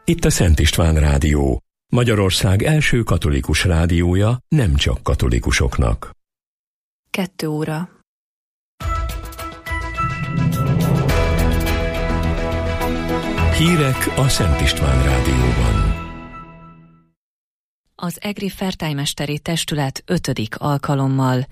Itt a Szent István Rádió, Magyarország első katolikus rádiója nem csak katolikusoknak. 2 óra. Hírek a Szent István Rádióban. Az Egri Fertájmesteri Testület 5. alkalommal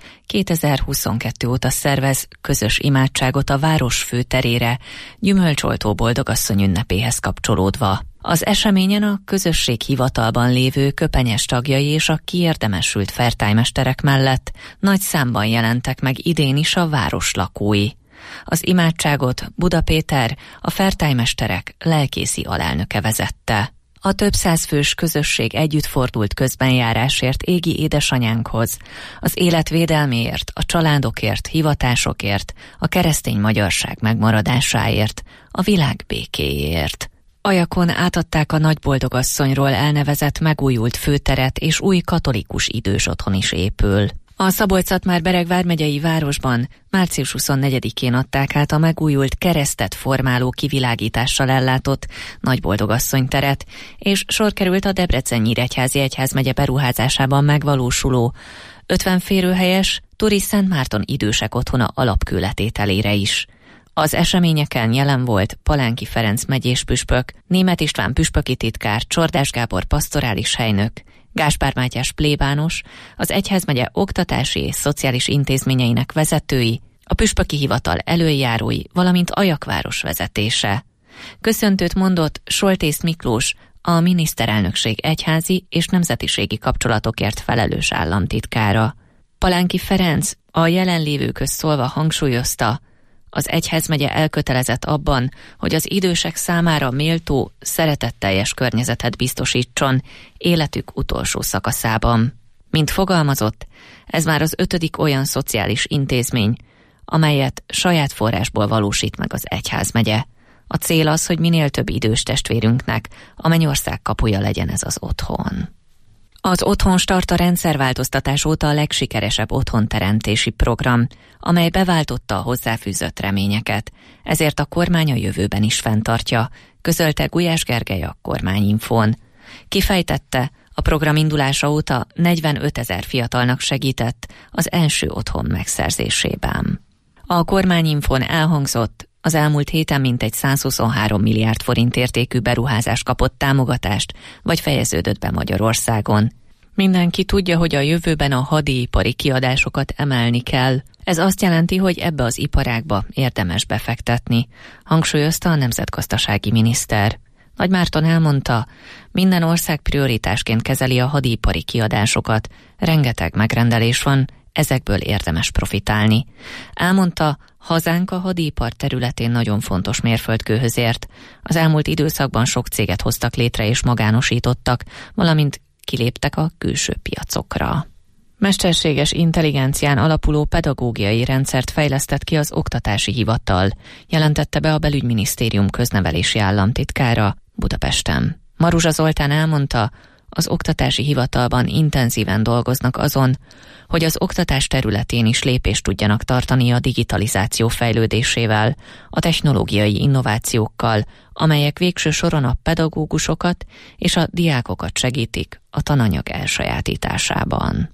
2022 óta szervez közös imádságot a város főterére, Gyümölcsoltó Boldogasszony ünnepéhez kapcsolódva. Az eseményen a közösség hivatalban lévő köpenyes tagjai és a kiérdemesült fertájmesterek mellett nagy számban jelentek meg idén is a város lakói. Az imádságot Buda Péter, a fertájmesterek lelkészi alelnöke vezette. A több százfős közösség együtt fordult közbenjárásért égi édesanyánkhoz, az élet védelméért, a családokért, hivatásokért, a keresztény magyarság megmaradásáért, a világ békéjéért. Ajakon átadták a Nagyboldogasszonyról elnevezett megújult főteret, és új katolikus idős otthon is épül. A Szabolcs-Szatmár-Bereg vármegyei városban március 24-én adták át a megújult keresztet formáló kivilágítással ellátott Nagyboldogasszony teret, és sor került a Debrecen-Nyíregyházi egyházmegye beruházásában megvalósuló 50 férőhelyes Turi Szent Márton idősek otthona alapkőletételére is. Az eseményeken jelen volt Palánki Ferenc megyés püspök, Németh István püspöki titkár, Csordás Gábor pastorális helynök, Gáspár Mátyás plébános, az egyházmegye oktatási és szociális intézményeinek vezetői, a püspöki hivatal elöljárói, valamint Ajakváros vezetése. Köszöntőt mondott Soltész Miklós, a miniszterelnökség egyházi és nemzetiségi kapcsolatokért felelős államtitkára. Palánki Ferenc a jelenlévőkhöz szólva hangsúlyozta, az egyházmegye elkötelezett abban, hogy az idősek számára méltó, szeretetteljes környezetet biztosítson életük utolsó szakaszában. Mint fogalmazott, ez már az 5. olyan szociális intézmény, amelyet saját forrásból valósít meg az egyházmegye. A cél az, hogy minél több idős testvérünknek a mennyország kapuja legyen ez az otthon. Az Otthonstart a rendszerváltoztatás óta a legsikeresebb otthonteremtési program, amely beváltotta a hozzáfűzött reményeket, ezért a kormány a jövőben is fenntartja, közölte Gulyás Gergely a Kormányinfón. Kifejtette, a program indulása óta 45 000 fiatalnak segített az első otthon megszerzésében. A Kormányinfón elhangzott, az elmúlt héten mintegy 123 milliárd forint értékű beruházás kapott támogatást, vagy fejeződött be Magyarországon. Mindenki tudja, hogy a jövőben a hadipari kiadásokat emelni kell. Ez azt jelenti, hogy ebbe az iparágba érdemes befektetni, hangsúlyozta a nemzetgazdasági miniszter. Nagy Márton elmondta, minden ország prioritásként kezeli a hadipari kiadásokat, rengeteg megrendelés van, ezekből érdemes profitálni. Elmondta, hazánk a hadipar területén nagyon fontos mérföldkőhöz ért. Az elmúlt időszakban sok céget hoztak létre és magánosítottak, valamint kiléptek a külső piacokra. Mesterséges intelligencián alapuló pedagógiai rendszert fejlesztett ki az Oktatási Hivatal, jelentette be a Belügyminisztérium köznevelési államtitkára Budapesten. Maruzsa Zoltán elmondta, az Oktatási Hivatalban intenzíven dolgoznak azon, hogy az oktatás területén is lépést tudjanak tartani a digitalizáció fejlődésével, a technológiai innovációkkal, amelyek végső soron a pedagógusokat és a diákokat segítik a tananyag elsajátításában.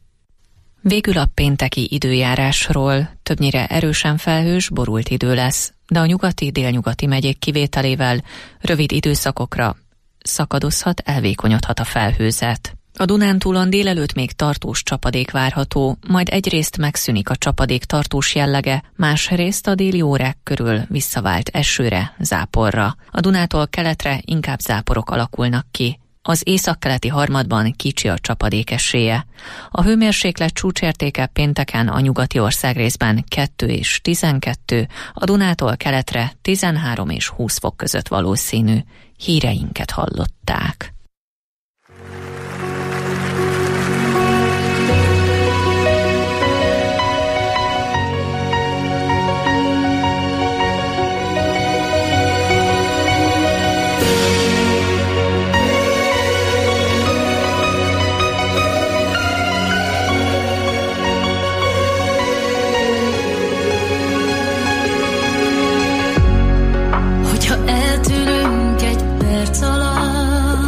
Végül a pénteki időjárásról: többnyire erősen felhős, borult idő lesz, de a nyugati, délnyugati megyék kivételével rövid időszakokra szakadozhat, elvékonyodhat a felhőzet. A Dunántúlon délelőtt még tartós csapadék várható, majd egyrészt megszűnik a csapadék tartós jellege, másrészt a déli órák körül visszavált esőre, záporra. A Dunától keletre inkább záporok alakulnak ki. Az északkeleti harmadban kicsi a csapadék esélye. A hőmérséklet csúcsértéke pénteken a nyugati országrészben 2 és 12, a Dunától keletre 13 és 20 fok között valószínű. Híreinket hallották. Hogyha eltűnünk egy perc alatt,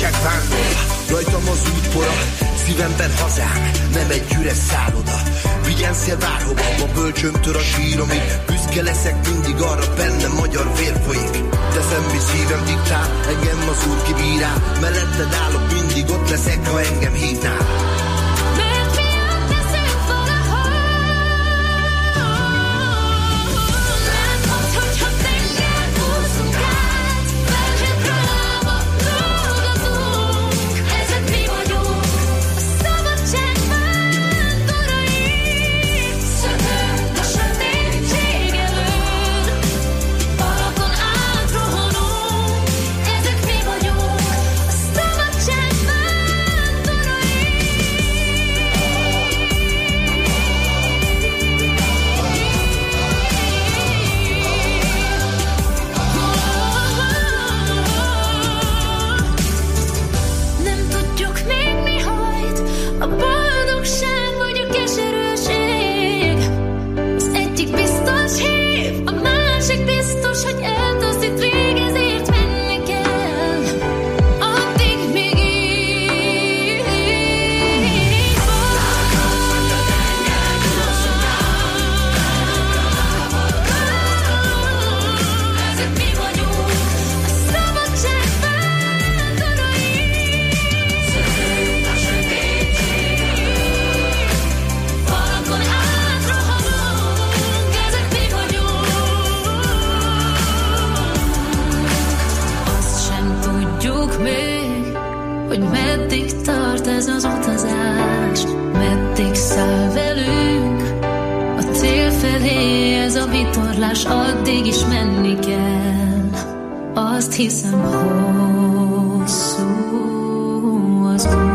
szabadság vándor. Rajtam az útpora, szívemben hazám, nem egy üres szálloda. Vigyen szél bárhova, ma bölcsömtör a sír, amíg büszke leszek mindig arra, bennem magyar vér folyik. Teszem, mi szívem diktál, engem az úr kibírál, melletted állok, mindig ott leszek, ha engem hívnál. Addig is menni kell, azt hiszem, hosszú az út.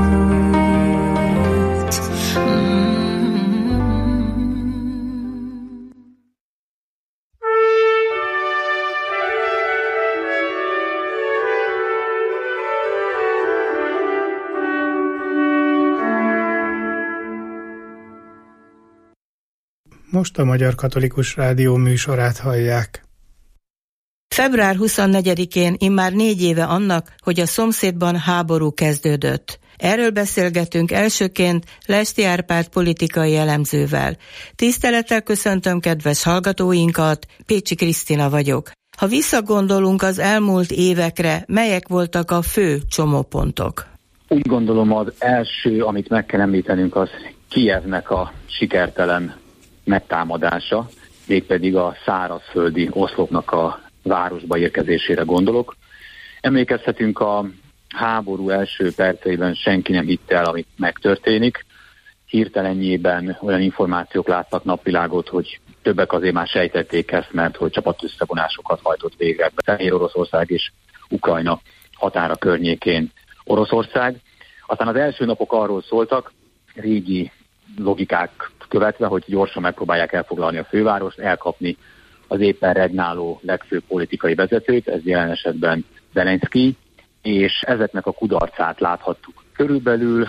Most a Magyar Katolikus Rádió műsorát hallják. Február 24-én immár 4 éve annak, hogy a szomszédban háború kezdődött. Erről beszélgetünk elsőként Lesti Árpád politikai elemzővel. Tisztelettel köszöntöm kedves hallgatóinkat, Pécsi Krisztina vagyok. Ha visszagondolunk az elmúlt évekre, melyek voltak a fő csomópontok? Úgy gondolom, az első, amit meg kell említenünk, az Kijevnek a sikertelen megtámadása, mégpedig a szárazföldi oszlopnak a városba érkezésére gondolok. Emlékezhetünk, a háború első perceiben senki nem hitte el, amit megtörténik. Hirtelenjében olyan információk láttak napvilágot, hogy többek azért már sejtették ezt, mert hogy csapatösszevonásokat hajtott végre Fehér Oroszország és Ukrajna határa környékén Oroszország. Aztán az első napok arról szóltak, régi logikák követve, hogy gyorsan megpróbálják elfoglalni a fővárost, elkapni az éppen regnáló legfőbb politikai vezetőt, ez jelen esetben Zelenszkij, és ezeknek a kudarcát láthattuk. Körülbelül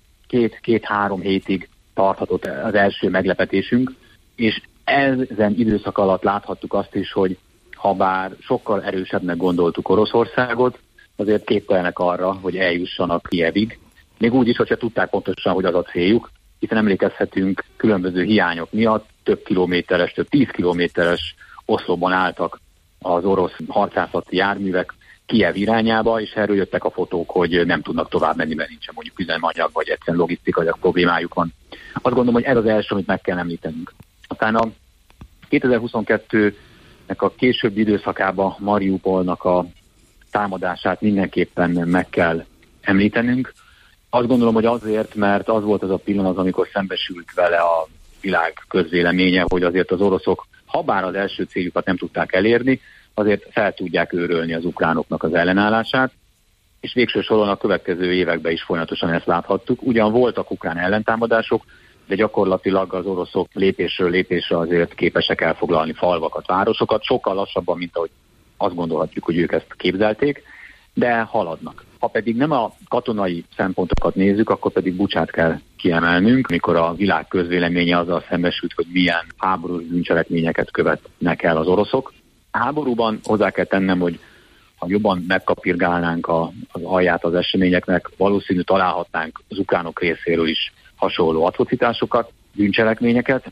2-3 hétig tarthatott az első meglepetésünk, és ezen időszak alatt láthattuk azt is, hogy ha bár sokkal erősebbnek gondoltuk Oroszországot, azért képtelenek arra, hogy eljussanak Kijevig. Még úgy is, hogyha tudták pontosan, hogy az a céljuk, hiszen emlékezhetünk, különböző hiányok miatt több 10 kilométeres oszlopban álltak az orosz harcászati járművek Kijev irányába, és erről jöttek a fotók, hogy nem tudnak tovább menni, mert nincsen mondjuk üzemanyag, vagy egyszerűen logisztikai problémájuk van. Azt gondolom, hogy ez az első, amit meg kell említenünk. Aztán a 2022-nek a későbbi időszakában Mariupolnak a támadását mindenképpen meg kell említenünk. Azt gondolom, hogy azért, mert az volt az a pillanat, amikor szembesült vele a világ közvéleménye, hogy azért az oroszok, ha bár az első céljukat nem tudták elérni, azért fel tudják őrölni az ukránoknak az ellenállását, és végső soron a következő években is folyamatosan ezt láthattuk. Ugyan voltak ukrán ellentámadások, de gyakorlatilag az oroszok lépésről lépésre azért képesek elfoglalni falvakat, városokat, sokkal lassabban, mint ahogy azt gondolhatjuk, hogy ők ezt képzelték, de haladnak. Ha pedig nem a katonai szempontokat nézzük, akkor pedig Bucsát kell kiemelnünk, amikor a világ közvéleménye azzal szembesült, hogy milyen háborús bűncselekményeket követnek el az oroszok. A háborúban hozzá kell tennem, hogy ha jobban megkapirgálnánk az alját az eseményeknek, valószínű találhatnánk az ukránok részéről is hasonló atrocitásokat, bűncselekményeket,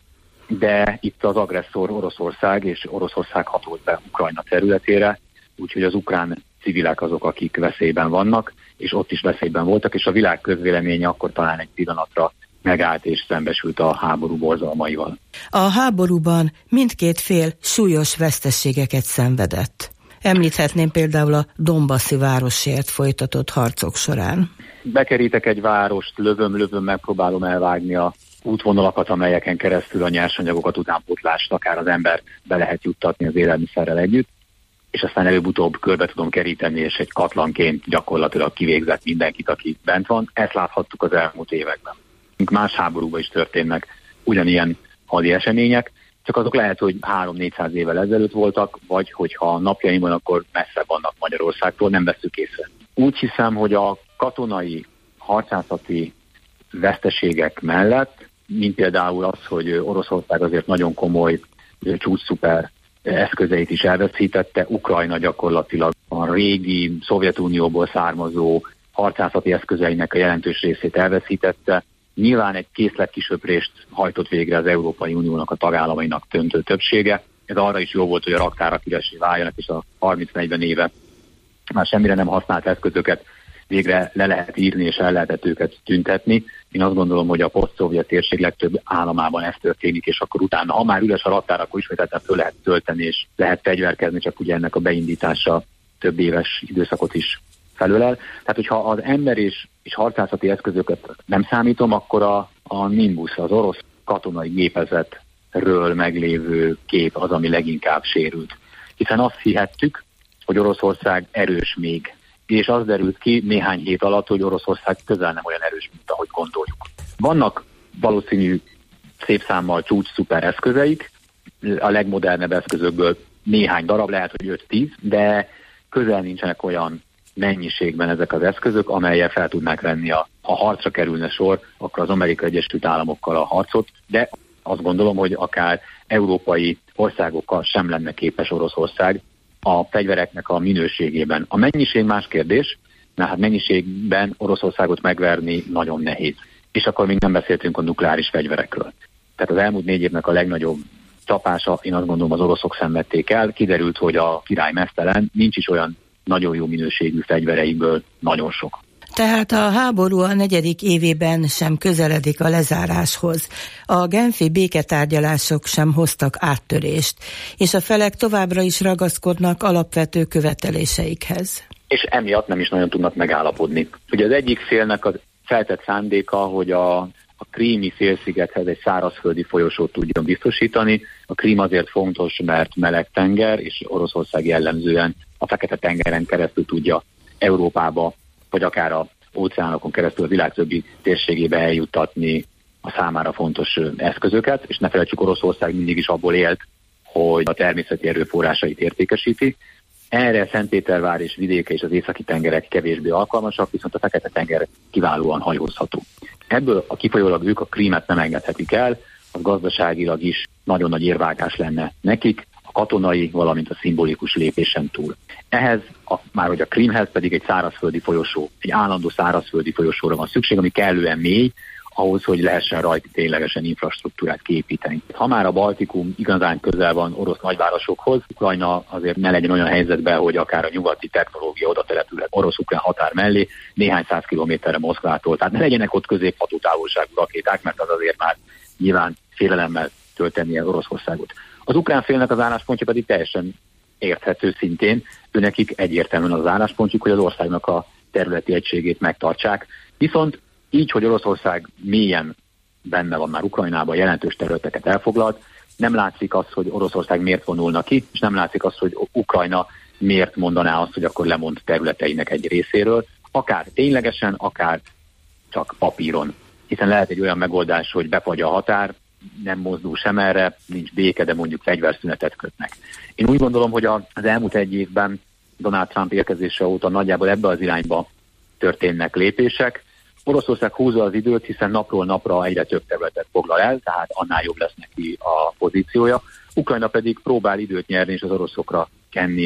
de itt az agresszor Oroszország, és Oroszország hatolt be Ukrajna területére, úgyhogy az ukrán civilek azok, akik veszélyben vannak, és ott is veszélyben voltak, és a világ közvéleménye akkor talán egy pillanatra megállt és szembesült a háború borzalmaival. A háborúban mindkét fél súlyos veszteségeket szenvedett. Említhetném például a Donbassi városért folytatott harcok során. Bekerítek egy várost, lövöm, megpróbálom elvágni a útvonalakat, amelyeken keresztül a nyersanyagokat, utánpótlást, akár az embert be lehet juttatni az élelmiszerrel együtt, és aztán előbb-utóbb körbe tudom keríteni, és egy katlanként gyakorlatilag kivégzett mindenkit, aki bent van. Ezt láthattuk az elmúlt években. Más háborúban is történnek ugyanilyen hadi események, csak azok lehet, hogy 300-400 évvel ezelőtt voltak, vagy hogyha napjainkban, akkor messze vannak Magyarországtól, nem veszük észre. Úgy hiszem, hogy a katonai, harcászati veszteségek mellett, mint például az, hogy Oroszország azért nagyon komoly csúcsszuper eszközeit is elveszítette, Ukrajna gyakorlatilag a régi Szovjetunióból származó harcászati eszközeinek a jelentős részét elveszítette. Nyilván egy készletkisöprést hajtott végre az Európai Uniónak a tagállamainak döntő többsége. Ez arra is jó volt, hogy a raktárak üressé váljanak, és a 30-40 éve már semmire nem használt eszközöket végre le lehet írni, és el lehetett őket tüntetni. Én azt gondolom, hogy a poszt-szovjet térség legtöbb államában ez történik, és akkor utána, ha már üres a raktár, akkor ismételten föl lehet tölteni, és lehet fegyverkezni, csak ugye ennek a beindítása több éves időszakot is felölel. Tehát, hogyha az ember és harcászati eszközöket nem számítom, akkor a Nimbus, az orosz katonai gépezetről meglévő kép az, ami leginkább sérült. Hiszen azt hihettük, hogy Oroszország erős még, és az derült ki néhány hét alatt, hogy Oroszország közel nem olyan erős, mint ahogy gondoljuk. Vannak valószínű szép számmal csúcs szuper eszközeik, a legmodernebb eszközökből néhány darab, lehet, hogy 5-10, de közel nincsenek olyan mennyiségben ezek az eszközök, amelyel fel tudnák venni, ha harcra kerülne sor, akkor az Amerikai Egyesült Államokkal a harcot, de azt gondolom, hogy akár európai országokkal sem lenne képes Oroszország a fegyvereknek a minőségében. A mennyiség más kérdés, mert hát mennyiségben Oroszországot megverni nagyon nehéz. És akkor még nem beszéltünk a nukleáris fegyverekről. Tehát az elmúlt 4 évnek a legnagyobb csapása, én azt gondolom, az oroszok szenvedték el. Kiderült, hogy a király meztelen, nincs is olyan nagyon jó minőségű fegyvereiből nagyon sok. Tehát a háború a 4. évében sem közeledik a lezáráshoz. A genfi béketárgyalások sem hoztak áttörést, és a felek továbbra is ragaszkodnak alapvető követeléseikhez. És emiatt nem is nagyon tudnak megállapodni. Ugye az egyik félnek az feltett szándéka, hogy a krími félszigethez egy szárazföldi folyosót tudjon biztosítani. A Krím azért fontos, mert meleg tenger, és Oroszország jellemzően a Fekete-tengeren keresztül tudja Európába, vagy akár az óceánokon keresztül a világ többi térségébe eljuttatni a számára fontos eszközöket, és ne felejtsük, Oroszország mindig is abból élt, hogy a természeti erőforrásait értékesíti. Erre Szentpétervár és vidéke és az északi tengerek kevésbé alkalmasak, viszont a Fekete-tenger kiválóan hajózható. Ebből a kifolyólag ők a Krímet nem engedhetik el, az gazdaságilag is nagyon nagy érvágás lenne nekik, a katonai, valamint a szimbolikus lépésen túl. Ehhez, már hogy a Krímhez pedig egy szárazföldi folyosó, egy állandó szárazföldi folyosóra van szükség, ami kellően mély, ahhoz, hogy lehessen rajta ténylegesen infrastruktúrát kiépíteni. Ha már a Baltikum igazán közel van orosz nagyvárosokhoz, Ukrajna azért ne legyen olyan helyzetben, hogy akár a nyugati technológia oda települhet orosz-ukrán határ mellé, néhány 100 kilométerre Moszkvától. Tehát ne legyenek ott középhatótávolságú rakéták, mert az azért már nyilván félelemmel tölteni el Oroszországot. Az ukrán félnek az álláspontja pedig teljesen érthető szintén, őnekik egyértelműen az álláspontjuk, hogy az országnak a területi egységét megtartsák. Viszont így, hogy Oroszország mélyen benne van már Ukrajnában, jelentős területeket elfoglalt, nem látszik az, hogy Oroszország miért vonulna ki, és nem látszik az, hogy Ukrajna miért mondaná azt, hogy akkor lemond területeinek egy részéről, akár ténylegesen, akár csak papíron. Hiszen lehet egy olyan megoldás, hogy befagy a határ, nem mozdul sem erre, nincs béke, de mondjuk fegyverszünetet kötnek. Én úgy gondolom, hogy az elmúlt 1 évben Donald Trump érkezése óta nagyjából ebbe az irányba történnek lépések. Oroszország húzza az időt, hiszen napról napra egyre több területet foglal el, tehát annál jobb lesz neki a pozíciója. Ukrajna pedig próbál időt nyerni és az oroszokra kenni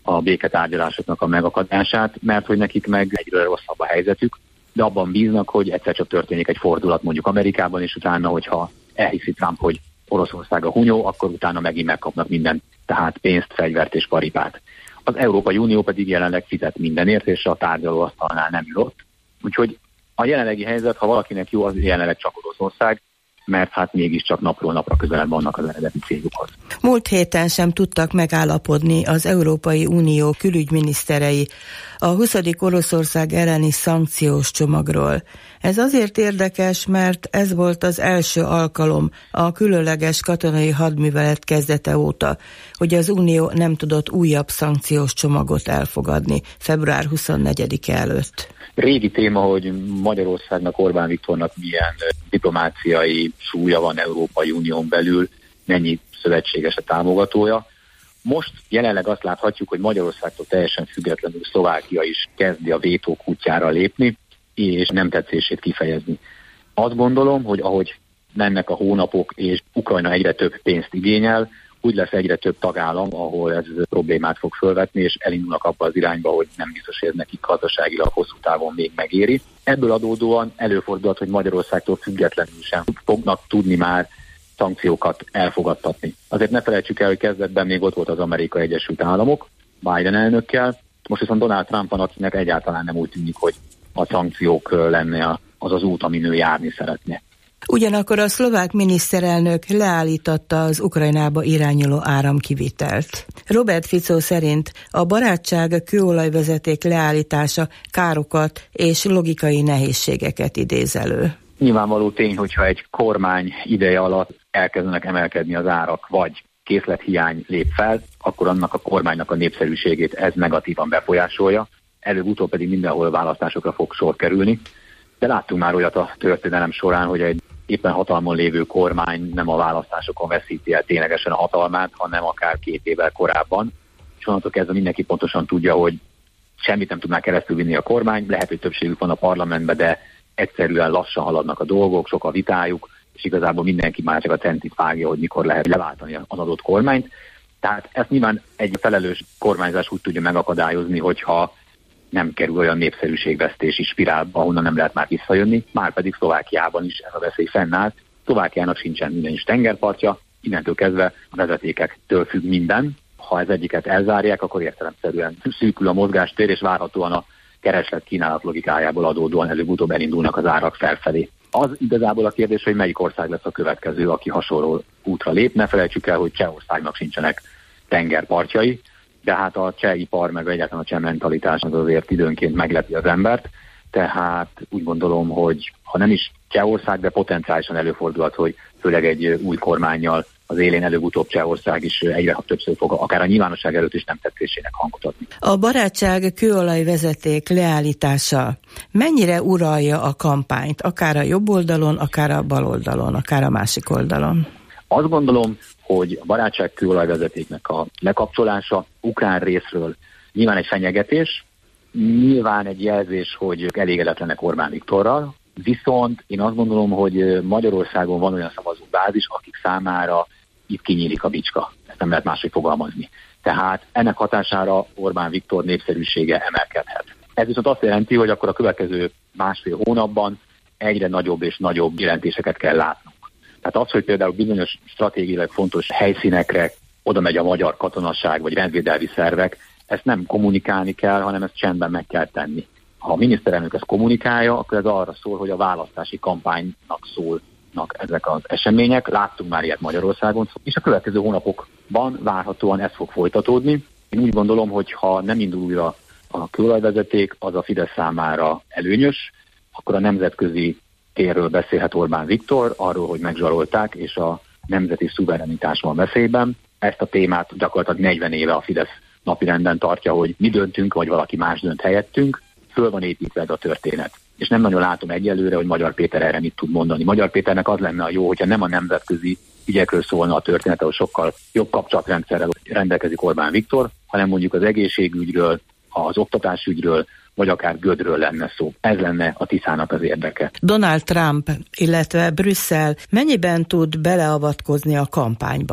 a béketárgyalásoknak a megakadását, mert hogy nekik meg egyre rosszabb a helyzetük, de abban bíznak, hogy egyszer csak történik egy fordulat mondjuk Amerikában, és utána, hogyha elhiszi Trump, hogy Oroszország a hunyó, akkor utána megint megkapnak mindent, tehát pénzt, fegyvert és paripát. Az Európai Unió pedig jelenleg fizet mindenért, és a tárgyalóasztalnál nem ül ott. Úgyhogy a jelenlegi helyzet, ha valakinek jó, az jelenleg csak Oroszország, mert hát mégiscsak napról napra közelebb vannak az eredeti céljukhoz. Múlt héten sem tudtak megállapodni az Európai Unió külügyminiszterei a 20. Oroszország elleni szankciós csomagról. Ez azért érdekes, mert ez volt az első alkalom a különleges katonai hadművelet kezdete óta, hogy az Unió nem tudott újabb szankciós csomagot elfogadni február 24-e előtt. Régi téma, hogy Magyarországnak, Orbán Viktornak milyen diplomáciai súlya van Európai Unión belül, mennyi szövetséges a támogatója. Most jelenleg azt láthatjuk, hogy Magyarországtól teljesen függetlenül Szlovákia is kezdi a vétók útjára lépni, és nem tetszését kifejezni. Azt gondolom, hogy ahogy mennek a hónapok, és Ukrajna egyre több pénzt igényel, úgy lesz egyre több tagállam, ahol ez problémát fog fölvetni, és elindulnak abba az irányba, hogy nem biztos, hogy ez nekik gazdaságilag hosszú távon még megéri. Ebből adódóan előfordulhat, hogy Magyarországtól függetlenül sem fognak tudni már szankciókat elfogadtatni. Azért ne felejtsük el, hogy kezdetben még ott volt az Amerikai Egyesült Államok, Biden elnökkel, most viszont Donald Trump van, akinek egyáltalán nem úgy tűnik, hogy a szankciók lenne az út, amin ő járni szeretne. Ugyanakkor a szlovák miniszterelnök leállította az Ukrajnába irányuló áramkivitelt. Robert Fico szerint a barátság kőolajvezeték leállítása károkat és logikai nehézségeket idéz elő. Nyilvánvaló tény, hogyha egy kormány ideje alatt elkezdenek emelkedni az árak, vagy készlethiány lép fel, akkor annak a kormánynak a népszerűségét ez negatívan befolyásolja, előbb-utóbb pedig mindenhol választásokra fog sor kerülni. De láttunk már olyat a történelem során, hogy egy éppen hatalmon lévő kormány nem a választásokon veszíti el ténylegesen a hatalmát, hanem akár 2 évvel korábban. És onnantól kezdve mindenki pontosan tudja, hogy semmit nem tudná keresztülvinni a kormány, lehet, hogy többségük van a parlamentben, de egyszerűen lassan haladnak a dolgok, sok a vitájuk, és igazából mindenki már csak a tentit vágja, hogy mikor lehet leváltani az adott kormányt. Tehát ezt nyilván egy felelős kormányzás úgy tudja megakadályozni, hogyha nem kerül olyan népszerűségvesztési spirálba, ahonnan nem lehet már visszajönni, már pedig Szlovákiában is ez a veszély fennáll. Szlovákiának sincsen minden is tengerpartja, innentől kezdve a vezetékektől függ minden. Ha ez egyiket elzárják, akkor értelemszerűen szűkül a mozgástér, és várhatóan a kereslet-kínálat logikájából adódóan előbb-utóbb elindulnak az árak felfelé. Az igazából a kérdés, hogy melyik ország lesz a következő, aki hasonló útra lép. Ne felejtsük el, hogy Csehországnak sincsenek tengerpartjai, de hát a cseh ipar, meg egyáltalán a cseh mentalitás az azért időnként meglepi az embert, tehát úgy gondolom, hogy ha nem is Csehország, de potenciálisan előfordulhat, hogy főleg egy új kormánnyal az élén előbb-utóbb Csehország is egyre többször fog akár a nyilvánosság előtt is nem tetszésének hangot adni. A barátság kőolajvezeték leállítása mennyire uralja a kampányt, akár a jobb oldalon, akár a bal oldalon, akár a másik oldalon? Azt gondolom, hogy a barátság kőolajvezetéknek a lekapcsolása ukrán részről nyilván egy fenyegetés, nyilván egy jelzés, hogy elégedetlenek Orbán Viktorral, viszont én azt gondolom, hogy Magyarországon van olyan szavazóbázis, akik számára itt kinyílik a bicska. Ezt nem lehet máshogy fogalmazni. Tehát ennek hatására Orbán Viktor népszerűsége emelkedhet. Ez viszont azt jelenti, hogy akkor a következő 1,5 hónapban egyre nagyobb és nagyobb jelentéseket kell látnunk. Tehát az, hogy például bizonyos stratégiailag fontos helyszínekre oda megy a magyar katonasság vagy rendvédelmi szervek, ezt nem kommunikálni kell, hanem ezt csendben meg kell tenni. Ha a miniszterelnök ezt kommunikálja, akkor ez arra szól, hogy a választási kampánynak szólnak ezek az események. Láttunk már ilyet Magyarországon, és a következő hónapokban várhatóan ez fog folytatódni. Én úgy gondolom, hogy ha nem indul újra a kőolajvezeték, az a Fidesz számára előnyös, akkor a nemzetközi térről beszélhet Orbán Viktor, arról, hogy megzsarolták, és a nemzeti szuverenitás van veszélyben. Ezt a témát gyakorlatilag 40 éve a Fidesz napirenden tartja, hogy mi döntünk, vagy valaki más dönt helyettünk. Föl van építve ez a történet. És nem nagyon látom egyelőre, hogy Magyar Péter erre mit tud mondani. Magyar Péternek az lenne a jó, hogyha nem a nemzetközi ügyekről szólna a történet, ahol sokkal jobb kapcsolatrendszerrel rendelkezik Orbán Viktor, hanem mondjuk az egészségügyről, az oktatásügyről, vagy akár Gödről lenne szó. Ez lenne a Tiszának az érdeke. Donald Trump, illetve Brüsszel mennyiben tud beleavatkozni a kampányba?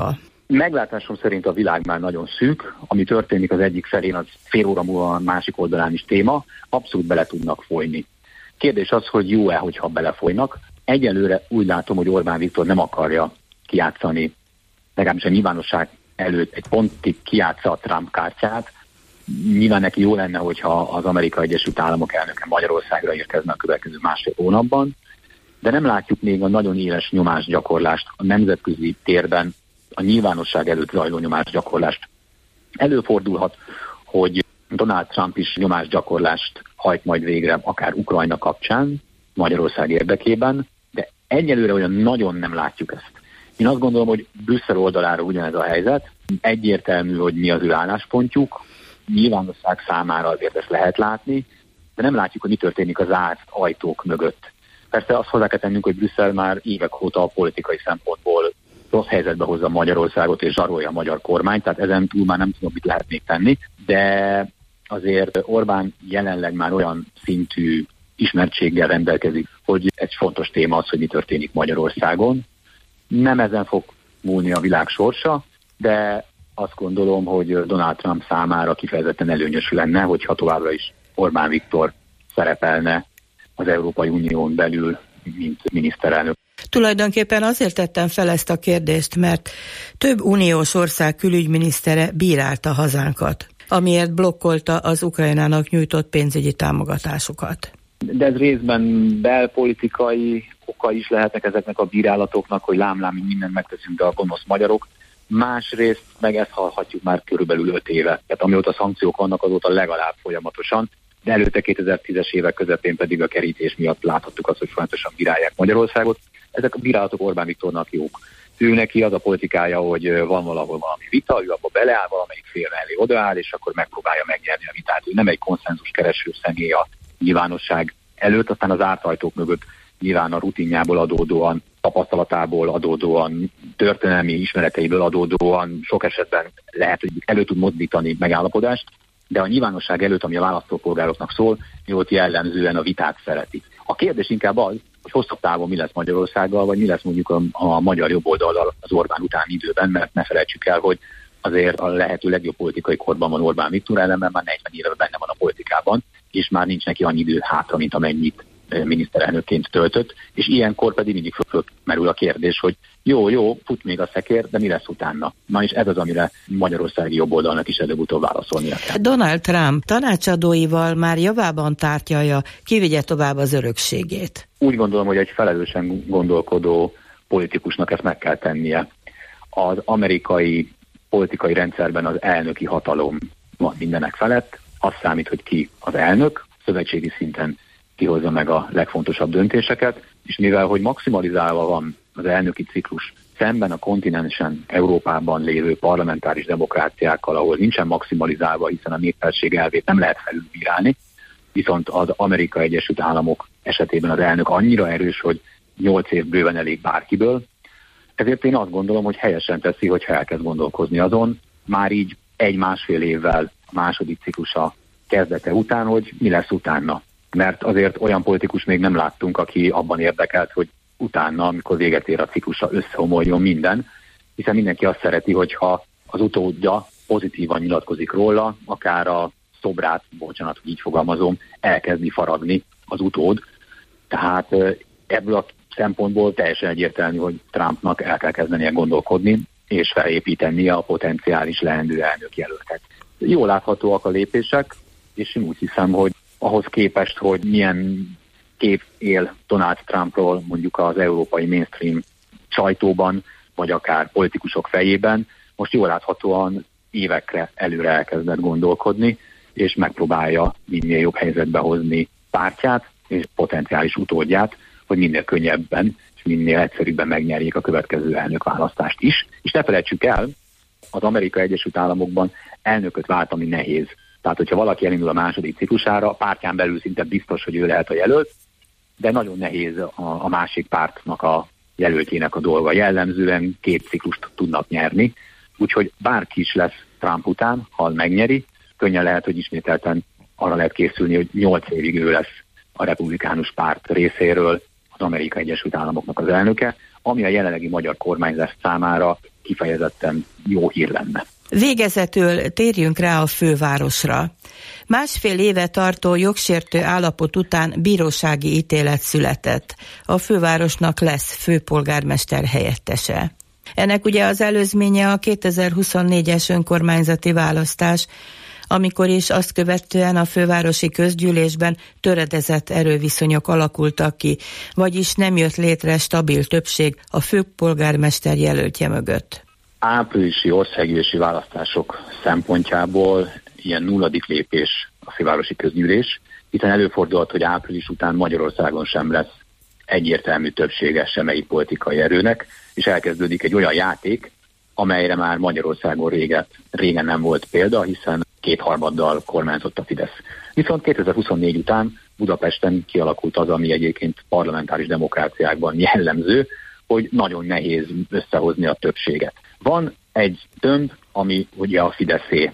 Meglátásom szerint a világ már nagyon szűk, ami történik az egyik felén, az fél óra múlva a másik oldalán is téma, abszolút bele tudnak folyni. Kérdés az, hogy jó-e, hogyha belefolynak. Egyelőre úgy látom, hogy Orbán Viktor nem akarja kijátszani, legalábbis a nyilvánosság előtt egy pontig kijátsza a Trump kártyát. Nyilván neki jó lenne, hogyha az Amerikai Egyesült Államok elnöke Magyarországra érkezne a következő másfél hónapban, de nem látjuk még a nagyon éles nyomásgyakorlást a nemzetközi térben, a nyilvánosság előtt zajló nyomásgyakorlást. Előfordulhat, hogy Donald Trump is nyomásgyakorlást hajt majd végre, akár Ukrajna kapcsán, Magyarország érdekében, de egyelőre olyan nagyon nem látjuk ezt. Én azt gondolom, hogy Brüsszel oldalára ugyanez a helyzet, egyértelmű, hogy mi az ő álláspontjuk, nyilvánosság számára azért ezt lehet látni, de nem látjuk, hogy mi történik az zárt ajtók mögött. Persze azt hozzá kell tennünk, hogy Brüsszel már évek óta a politikai szempontból rossz helyzetbe hozza Magyarországot és zsarolja a magyar kormányt, tehát ezen túl már nem tudom, mit lehet még tenni, de azért Orbán jelenleg már olyan szintű ismertséggel rendelkezik, hogy egy fontos téma az, hogy mi történik Magyarországon. Nem ezen fog múlni a világ sorsa, de azt gondolom, hogy Donald Trump számára kifejezetten előnyös lenne, hogyha továbbra is Orbán Viktor szerepelne az Európai Unión belül, mint miniszterelnök. Tulajdonképpen azért tettem fel ezt a kérdést, mert több uniós ország külügyminisztere bírálta hazánkat, amiért blokkolta az Ukrajnának nyújtott pénzügyi támogatásokat. De ez részben belpolitikai oka is lehetnek ezeknek a bírálatoknak, hogy lám-lám, mindent megteszünk, de a gonosz magyarok. Másrészt meg ezt hallhatjuk már körülbelül 5 éve. Tehát amióta szankciók vannak, azóta legalább folyamatosan, de előtte 2010-es évek közepén pedig a kerítés miatt láthattuk azt, hogy folyamatosan bírálják Magyarországot. Ezek a bírálatok Orbán Viktornak jók. Ő neki az a politikája, hogy van valahol valami vita, ő abba beleáll, valamelyik fél mellé odaáll, és akkor megpróbálja megnyerni a vitát. Ő nem egy konszenzus kereső személy a nyilvánosság előtt, aztán az árt ajtók mögött nyilván a rutinjából adódóan, tapasztalatából adódóan, történelmi ismereteiből adódóan sok esetben lehet, hogy elő tud mozdítani megállapodást, de a nyilvánosság előtt, ami a választópolgároknak szól, ott jellemzően a vitát szereti. A kérdés inkább az, hogy hosszabb távon mi lesz Magyarországgal, vagy mi lesz mondjuk a magyar jobboldallal az Orbán utáni időben, mert ne felejtsük el, hogy azért a lehető legjobb politikai korban van Orbán Viktor, ellenben már 40 éve benne van a politikában, és már nincs neki annyi idő hátra, mint amennyit miniszterelnökként töltött, és ilyenkor pedig mindig fölmerül a kérdés, hogy jó, fut még a szekér, de mi lesz utána? Na és ez az, amire magyarországi jobboldalnak is előbb-utóbb válaszolnia kell. Donald Trump tanácsadóival már javában tárgyalja, ki vigye tovább az örökségét. Úgy gondolom, hogy egy felelősen gondolkodó politikusnak ezt meg kell tennie. Az amerikai politikai rendszerben az elnöki hatalom van mindenek felett, az számít, hogy ki az elnök, szövetségi szinten kihozza meg a legfontosabb döntéseket, és mivel, hogy maximalizálva van az elnöki ciklus szemben a kontinensen, Európában lévő parlamentáris demokráciákkal, ahol nincsen maximalizálva, hiszen a népesség elvét nem lehet felülbírálni, viszont az Amerikai Egyesült Államok esetében az elnök annyira erős, hogy 8 év bőven elég bárkiből. Ezért én azt gondolom, hogy helyesen teszi, hogyha elkezd gondolkozni azon, már így 1-1,5 évvel a második ciklusa kezdete után, hogy mi lesz utána. Mert azért olyan politikus még nem láttunk, aki abban érdekelt, hogy utána, amikor véget ér a ciklusa, összeomoljon minden, hiszen mindenki azt szereti, hogyha az utódja pozitívan nyilatkozik róla, akár a szobrát, bocsánat, hogy így fogalmazom, elkezdi faragni az utód. Tehát ebből a szempontból teljesen egyértelmű, hogy Trumpnak el kell kezdenie gondolkodni, és felépítenie a potenciális leendő elnökjelöltet. Jól láthatóak a lépések, és én úgy hiszem, hogy ahhoz képest, hogy milyen kép él Donald Trumpról mondjuk az európai mainstream sajtóban, vagy akár politikusok fejében, most jól láthatóan évekre előre elkezdett gondolkodni, és megpróbálja minél jobb helyzetbe hozni pártját és potenciális utódját, hogy minél könnyebben és minél egyszerűbben megnyerjék a következő elnökválasztást is. És ne felejtsük el, az Amerikai Egyesült Államokban elnököt váltani nehéz. Tehát, hogyha valaki elindul a második ciklusára, a pártján belül szinte biztos, hogy ő lehet a jelölt, de nagyon nehéz a másik pártnak a jelöltjének a dolga. Jellemzően 2 ciklust tudnak nyerni, úgyhogy bárki is lesz Trump után, ha megnyeri, könnyen lehet, hogy ismételten arra lehet készülni, hogy 8 évig ő lesz a republikánus párt részéről az Amerikai Egyesült Államoknak az elnöke, ami a jelenlegi magyar kormányzás számára kifejezetten jó hír lenne. Végezetül térjünk rá a fővárosra. 1,5 éve tartó jogsértő állapot után bírósági ítélet született. A fővárosnak lesz főpolgármester helyettese. Ennek ugye az előzménye a 2024-es önkormányzati választás, amikor is azt követően a fővárosi közgyűlésben töredezett erőviszonyok alakultak ki, vagyis nem jött létre stabil többség a főpolgármester jelöltje mögött. Áprilisi országgyűlési választások szempontjából ilyen nulladik lépés a fővárosi közgyűlés, hiszen előfordulhat, hogy április után Magyarországon sem lesz egyértelmű többsége semmelyik politikai erőnek, és elkezdődik egy olyan játék, amelyre már Magyarországon régen nem volt példa, hiszen 2/3 kormányzott a Fidesz. Viszont 2024 után Budapesten kialakult az, ami egyébként parlamentáris demokráciákban jellemző, hogy nagyon nehéz összehozni a többséget. Van egy tömb, ami ugye a Fideszé.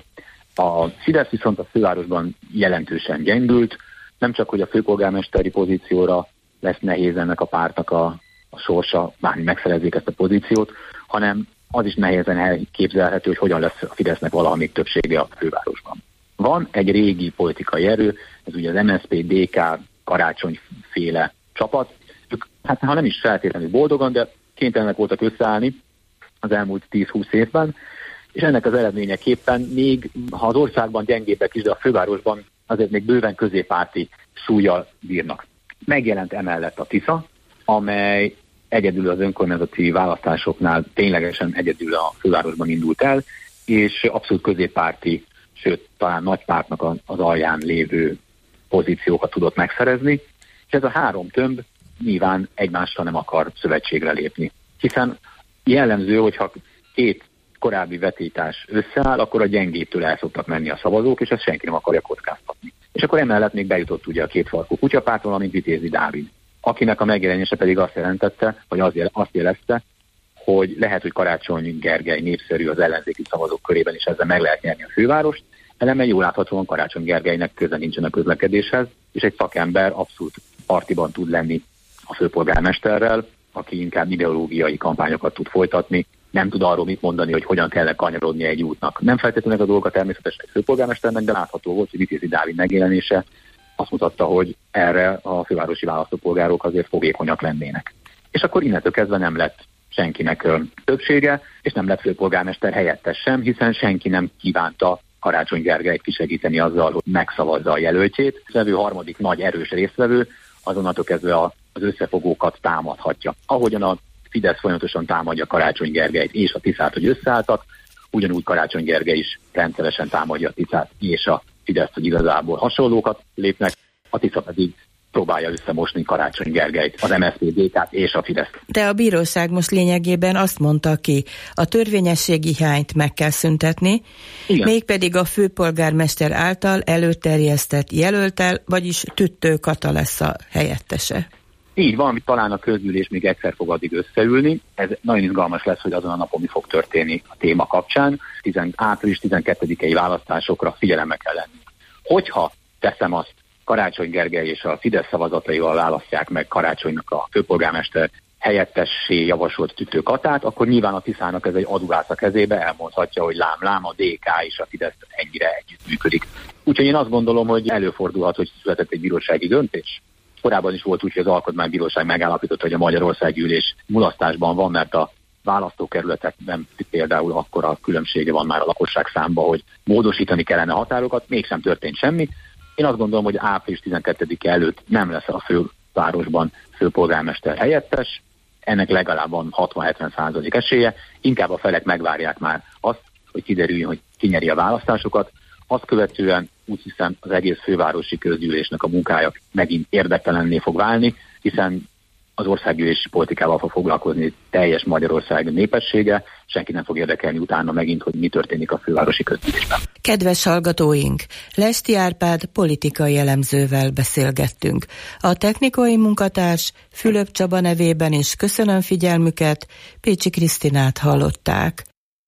A Fidesz viszont a fővárosban jelentősen gyengült, nem csak, hogy a főpolgármesteri pozícióra lesz nehéz ennek a pártnak a sorsa, bármi megszerezzék ezt a pozíciót, hanem az is nehézen elképzelhető, hogy hogyan lesz a Fidesznek valaha még többsége a fővárosban. Van egy régi politikai erő, ez ugye az MSZP, DK, Karácsonyféle csapat. Ők, hát ha nem is feltétlenül boldogan, de kénytelenek voltak összeállni az elmúlt 10-20 évben, és ennek az eredményeképpen még, ha az országban gyengébbek is, de a fővárosban azért még bőven középpárti súllyal bírnak. Megjelent emellett a Tisza, amely egyedül az önkormányzati választásoknál ténylegesen egyedül a fővárosban indult el, és abszolút középpárti, sőt talán nagy pártnak az alján lévő pozíciókat tudott megszerezni, és ez a három tömb nyilván egymással nem akar szövetségre lépni. Hiszen jellemző, hogyha két korábbi vetélytárs összeáll, akkor a gyengétől el szoktak menni a szavazók, és ezt senki nem akarja kockáztatni. És akkor emellett még bejutott ugye a kétfarkú kutyapárt, valamint Vitézi Dávid, akinek a megjelenése pedig azt jelentette, vagy azt jelezte, hogy lehet, hogy Karácsony Gergely népszerű az ellenzéki szavazók körében, és ezzel meg lehet nyerni a fővárost. Ellenben jól láthatóan Karácsony Gergelynek köze nincsen a közlekedéshez, és egy szakember abszolút partiban tud lenni a főpolgármesterrel, aki inkább ideológiai kampányokat tud folytatni, nem tud arról mit mondani, hogy hogyan kell kanyarodni egy útnak. Nem feltétlenül a dolga természetesen egy főpolgármesternek, de látható volt, hogy Vitézi Dávid megjelenése azt mutatta, hogy erre a fővárosi választópolgárok azért fogékonyak lennének. És akkor innentől kezdve nem lett senkinek többsége, és nem lett főpolgármester helyettes sem, hiszen senki nem kívánta Karácsony Gergelyt kisegíteni azzal, hogy megszavazza a jelöltjét. A harmadik nagy erős résztvevő azonnantól kezdve az összefogókat támadhatja. Ahogyan a Fidesz folyamatosan támadja Karácsony Gergelyt és a Tiszát, hogy összeálltak, ugyanúgy Karácsony Gergely is rendszeresen támadja a Tiszát és a Fideszt, hogy igazából hasonlókat lépnek, a Tisza pedig próbálja összemosni Karácsony Gergelyt, az MSZP, DK-t és a Fideszt. De a bíróság most lényegében azt mondta ki, a törvényességi hiányt meg kell szüntetni, igen, mégpedig a főpolgármester által előterjesztett jelölttel, vagyis Tüttő Kata lesz a helyettese. Így van, talán a közgyűlés még egyszer fog addig összeülni. Ez nagyon izgalmas lesz, hogy azon a napon mi fog történni a téma kapcsán. Április 12-i választásokra figyelemmel kell lenni. Hogyha teszem azt, Karácsony Gergely és a Fidesz szavazataival választják meg Karácsonynak a főpolgármester helyettessé javasolt Tüttő Katát, akkor nyilván a Tiszának ez egy adulász a kezébe, elmondhatja, hogy lám, a DK és a Fidesz ennyire együttműködik. Úgyhogy én azt gondolom, hogy előfordulhat, hogy született egy bírósági döntés. Korábban is volt úgy, hogy az Alkotmánybíróság megállapította, hogy a Magyarországgyűlés mulasztásban van, mert a választókerületekben például akkora különbsége van már a lakosság számba, hogy módosítani kellene határokat, mégsem történt semmi. Én azt gondolom, hogy április 12-e előtt nem lesz a fővárosban főpolgármester helyettes, ennek legalább van 60-70% esélye, inkább a felek megvárják már azt, hogy kiderüljön, hogy ki nyeri a választásokat. Azt követően úgy hiszem az egész fővárosi közgyűlésnek a munkája megint érdektelenné fog válni, hiszen az országgyűlési politikával fog foglalkozni teljes Magyarország népessége, senki nem fog érdekelni utána megint, hogy mi történik a fővárosi közgyűlésben. Kedves hallgatóink, Lesti Árpád politikai elemzővel beszélgettünk. A technikai munkatárs Fülöp Csaba nevében is köszönöm figyelmüket, Pécsi Krisztinát hallották.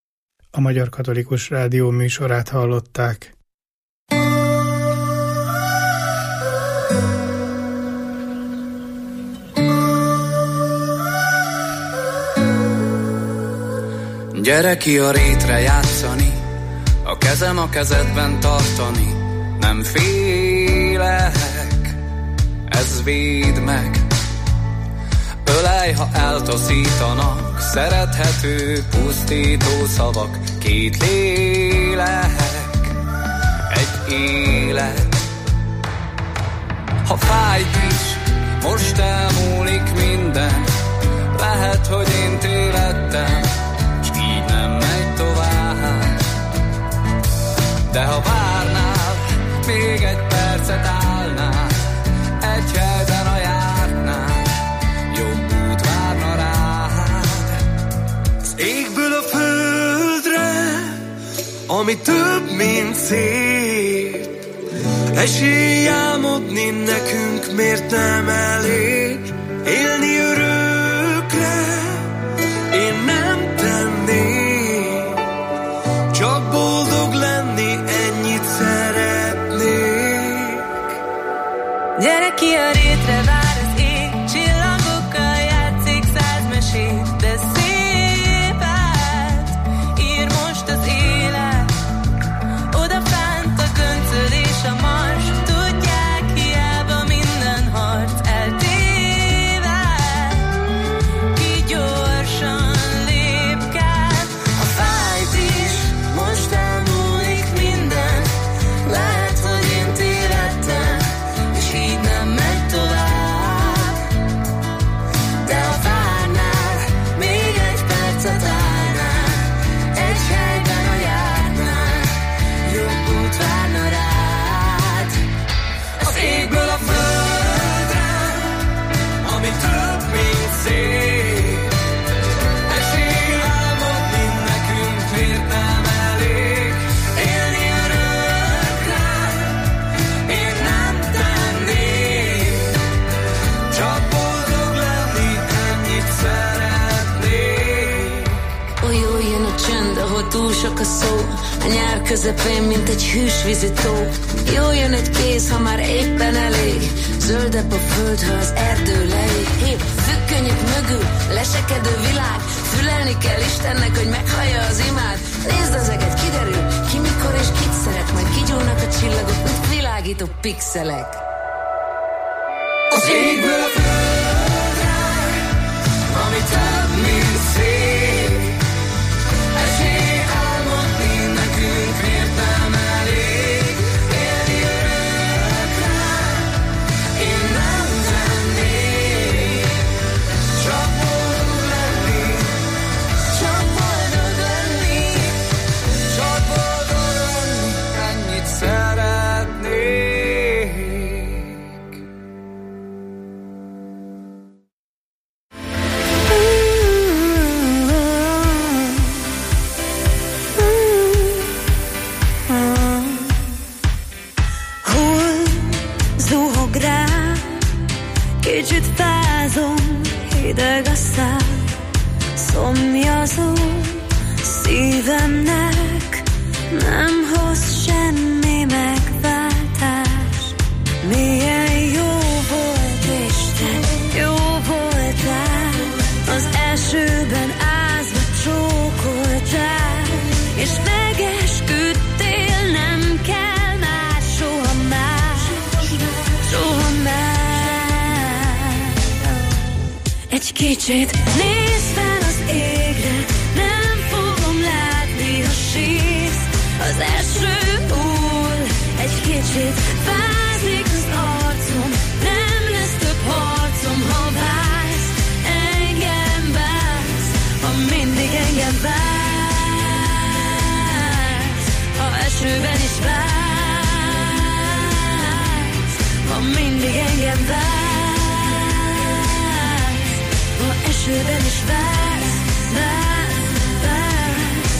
A Magyar Katolikus Rádió műsorát hallották. Gyere ki a rétre játszani, a kezem a kezedben tartani. Nem félek, ez véd meg. Ölej, ha eltaszítanak, szerethető, pusztító szavak. Két lélek, egy élet. Ha fájt is, most elmúlik minden. Lehet, hogy én tévedtem, s így nem megy tovább. De ha várnál, még egy percet állnál, egy helyben a jártnál, jobb út várna rád. Az égből a földre, ami több, mint szép. Esély álmodni nekünk miért nem elég? Élni örökre én nem tennék, csak boldog lenni, ennyit szeretnék. Gyere ki a rétre, vár az ég, csillagokkal játszik 100 mesét, de szépet ír most az élet. Odafánt a göncöd és a mars, tudják, hiába minden harc eltéved. Ki gyorsan lépked, a fájt is, most elmúlik minden. Lehet, hogy én tévedtem, és így nem megy tovább. De ha várnál, még egy percet állnál, egy helyben a járnál, jobb út várna rád. Az égből a földre, ami több, mint szép. Esély álmodni nekünk miért nem elég? Élni örökre én nem tennék, csak boldog lenni, ennyit szeretnék. Oly jön a csönd, ahol túl sok a szó, a nyár közepén, mint egy hűsvízi tó. Jó jön egy kéz, ha már éppen elég, zöldebb a föld, ha az erdő leég. Hép függönyök mögül, lesekedő világ, fülelni kell Istennek, hogy meghallja az imád. Nézd az eget, kiderül, ki mikor és kit szeret, majd kigyúlnak a csillagok, mint világító pixelek. Az égből a földre, ami több, mint szép. Esély álmodni nekünk miért nem elég? Élni örökre én nem tennék, csak boldog lenni, csak boldog lenni, csak boldog lenni, ennyit szeretnék. Hol zuhog rá, kicsit fázom, hideg a szám, szomjazó szívemnek nem hoz semmi megváltás. Milyen jó volt Isten, jó voltál, az esőben ázva csókoltál, és megesküdtél, nem kell már soha már, soha már. Egy kicsit nézz fel az égre, nem fogom látni, ha sírsz. Az eső hull, egy kicsit fázik az arcom, nem lesz több harcom, ha vársz, engem vársz, ha mindig engem vársz, ha esőben is vársz, ha mindig engem vársz, ha esőben is vársz, vársz, vársz.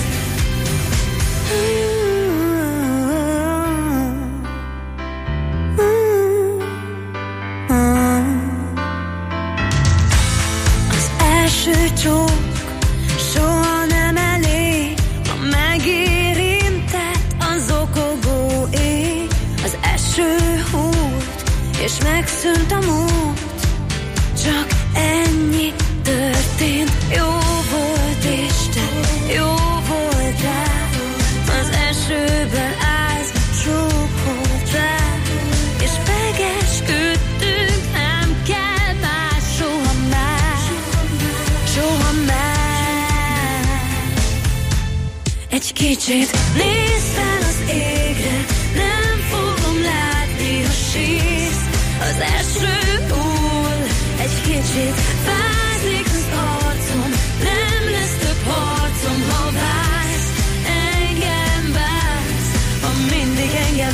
Az első csók soha nem elég, ha megérintett az zokogó ég. Az eső húlt, és megszűnt a mód, csak ennyi történt, jó volt Isten, jó voltál, az esőben ázva csókoltál, és megesküdtünk, nem kell más, soha már, soha már. Egy kicsit nézz fel az égre, nem fogom látni, ha sírsz, az eső hull, egy kicsit fázik az arcom, nem lesz több harcom, ha vársz, engem vársz, ha mindig engem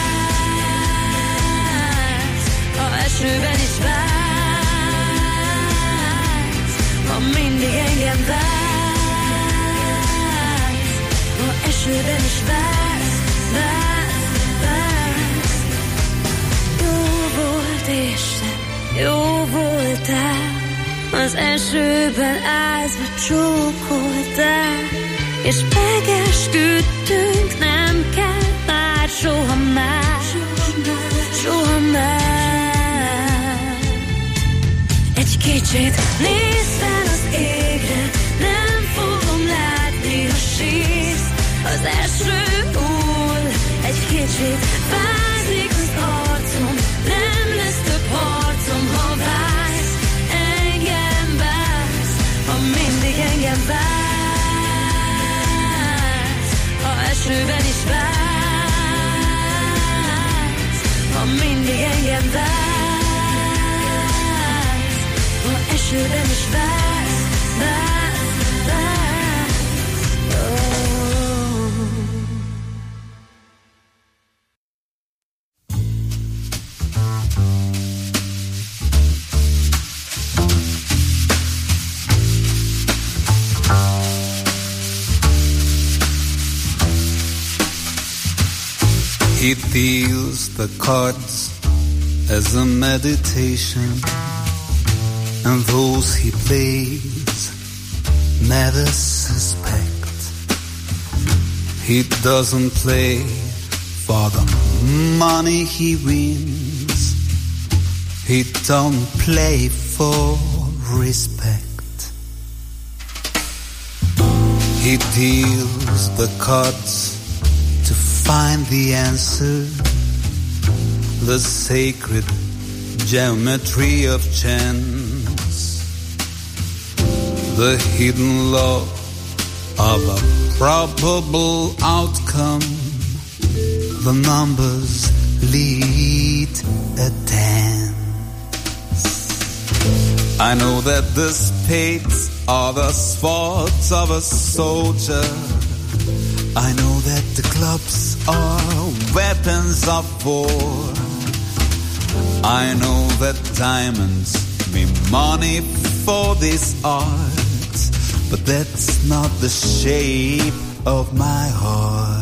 vársz, ha esőben is vársz, ha mindig engem vársz, ha esőben is vársz, vársz, vársz. Jó volt Isten, jó voltál, az esőben ázva csókoltál, és megesküdtünk, nem kell már, soha már, soha már. Egy kicsit nézz fel az égre, nem fogom látni, ha sírsz, az eső hull, egy kicsit fázik az arcom, nem lesz több harcom, ha vársz, engem vársz, ha mindig engem vársz, ha esőben is vársz, ha mindig engem vársz, ha esőben is vársz, vársz, vársz. Oh. He deals the cards as a meditation, and those he plays never suspect. He doesn't play for the money he wins, he don't play for respect. He deals the cards to find the answer, the sacred geometry of chance, the hidden law of a probable outcome. The numbers lead a dance. I know that the spades are the swords of a soldier, I know that the clubs are weapons of war. I know that diamonds mean money for this art, but that's not the shape of my heart.